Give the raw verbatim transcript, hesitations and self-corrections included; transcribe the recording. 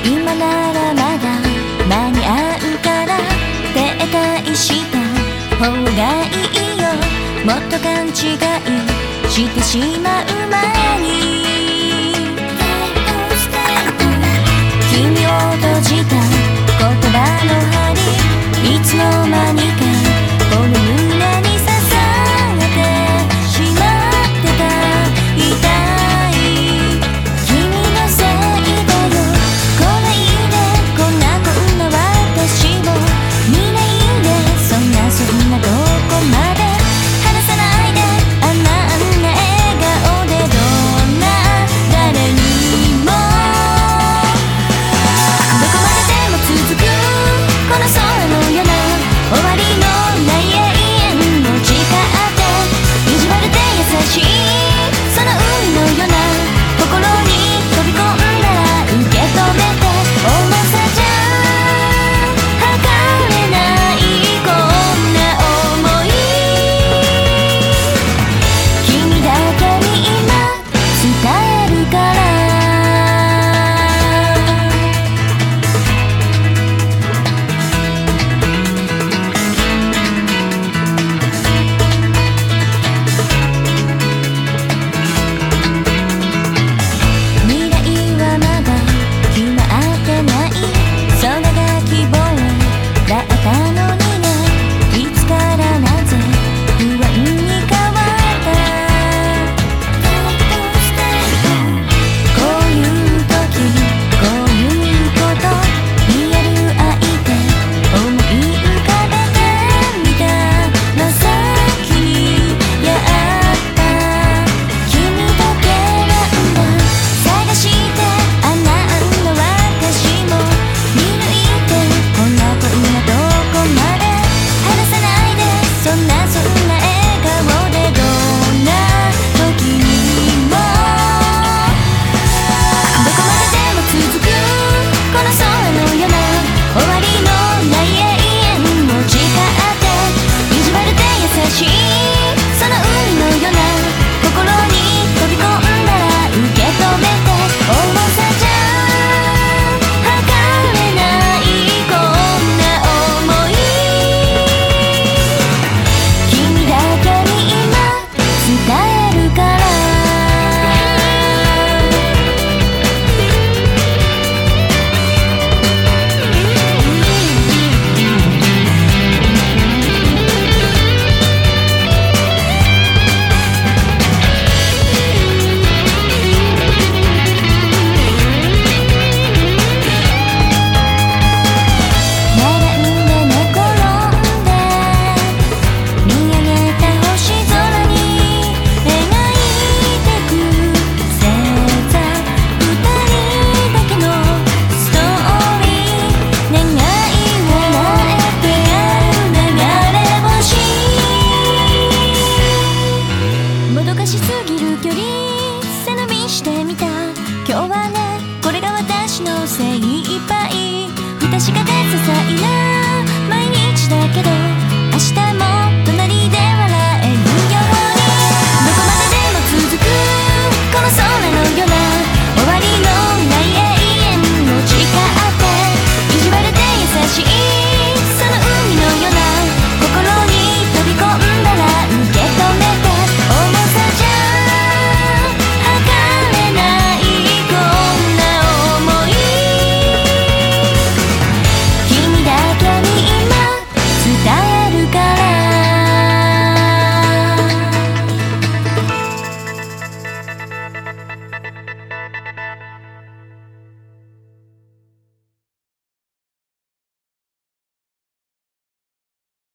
今ならまだ間に合うから停滞した方がいいよ。もっと勘違いしてしまう前に君を閉じた言葉の針いつの間にかこの胸に刺さってしまってた。痛い君のせいだよ。来ないでこんなこんな私を見ないで。そんなそんなどこまで離さないで。あんなあんな笑顔でどんな誰にもどこまででも続くこの空のような終わりのない永遠の誓って意地悪で優しいその海のような心に飛び込んだら受け止めて重さじゃ測れないこんな想い君だけに今伝えるから。もどかしすぎる距離背伸びしてみた。今日はねこれが私のせい